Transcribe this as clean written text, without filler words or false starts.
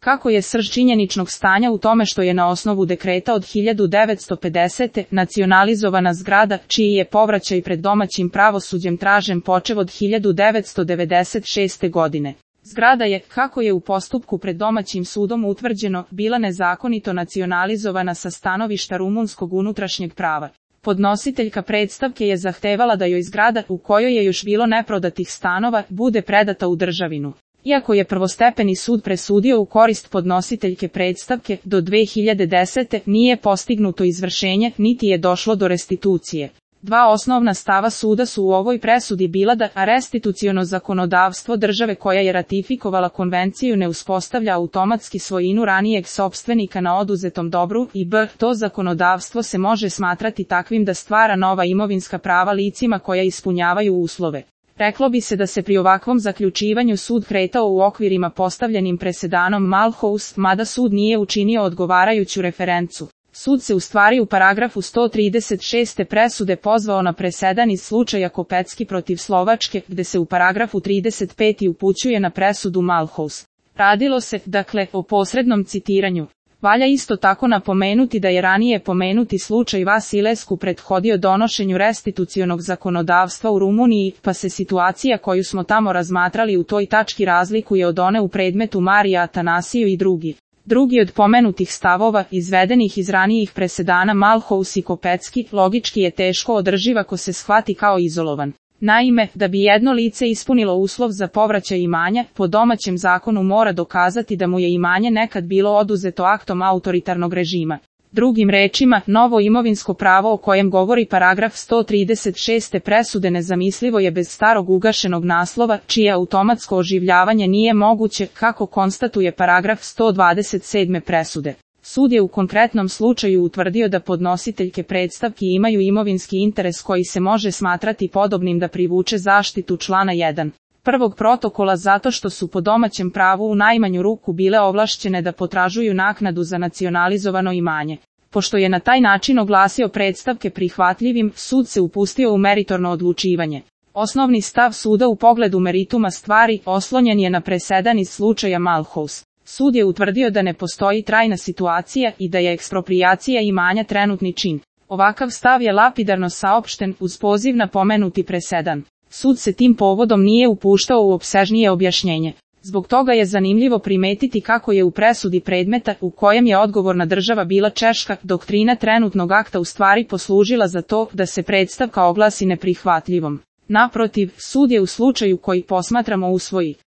Kako je srž činjeničnog stanja u tome što je na osnovu dekreta od 1950. nacionalizovana zgrada, čiji je povraćaj pred domaćim pravosuđem tražen počev od 1996. godine. Zgrada je, kako je u postupku pred domaćim sudom utvrđeno, bila nezakonito nacionalizovana sa stanovišta rumunskog unutrašnjeg prava. Podnositeljka predstavke je zahtevala da joj zgrada, u kojoj je još bilo neprodatih stanova, bude predata u državinu. Iako je prvostepeni sud presudio u korist podnositeljke predstavke, do 2010. nije postignuto izvršenje, niti je došlo do restitucije. Dva osnovna stava suda su u ovoj presudi bila da restituciono zakonodavstvo države koja je ratifikovala konvenciju ne uspostavlja automatski svojinu ranijeg sopstvenika na oduzetom dobru i b. to zakonodavstvo se može smatrati takvim da stvara nova imovinska prava licima koja ispunjavaju uslove. Reklo bi se da se pri ovakvom zaključivanju sud kretao u okvirima postavljenim presedanom Malhouse, mada sud nije učinio odgovarajuću referencu. Sud se u stvari u paragrafu 136. presude pozvao na presedan iz slučaja Kopecki protiv Slovačke, gde se u paragrafu 35. upućuje na presudu Malhouse. Radilo se, dakle, o posrednom citiranju. Valja isto tako napomenuti da je ranije pomenuti slučaj Vasilescu prethodio donošenju restitucionog zakonodavstva u Rumuniji, pa se situacija koju smo tamo razmatrali u toj tački razlikuje od one u predmetu Marija Atanasiju i drugi. Drugi od pomenutih stavova, izvedenih iz ranijih presedana Malhouse i Kopecki, logički je teško održiv ako se shvati kao izolovan. Naime, da bi jedno lice ispunilo uslov za povraćaj imanja, po domaćem zakonu mora dokazati da mu je imanje nekad bilo oduzeto aktom autoritarnog režima. Drugim rečima, novo imovinsko pravo o kojem govori paragraf 136. presude nezamislivo je bez starog ugašenog naslova, čije automatsko oživljavanje nije moguće, kako konstatuje paragraf 127. presude. Sud je u konkretnom slučaju utvrdio da podnositeljke predstavki imaju imovinski interes koji se može smatrati podobnim da privuče zaštitu člana 1. prvog protokola zato što su po domaćem pravu u najmanju ruku bile ovlašćene da potražuju naknadu za nacionalizovano imanje. Pošto je na taj način oglasio predstavke prihvatljivim, sud se upustio u meritorno odlučivanje. Osnovni stav suda u pogledu merituma stvari oslonjen je na presedan iz slučaja Malhouse. Sud je utvrdio da ne postoji trajna situacija i da je eksproprijacija imanja trenutni čin. Ovakav stav je lapidarno saopšten uz poziv na pomenuti presedan. Sud se tim povodom nije upuštao u opsežnije objašnjenje. Zbog toga je zanimljivo primetiti kako je u presudi predmeta, u kojem je odgovorna država bila Češka, doktrina trenutnog akta u stvari poslužila za to da se predstavka oglasi neprihvatljivom. Naprotiv, sud je u slučaju koji posmatramo usvoji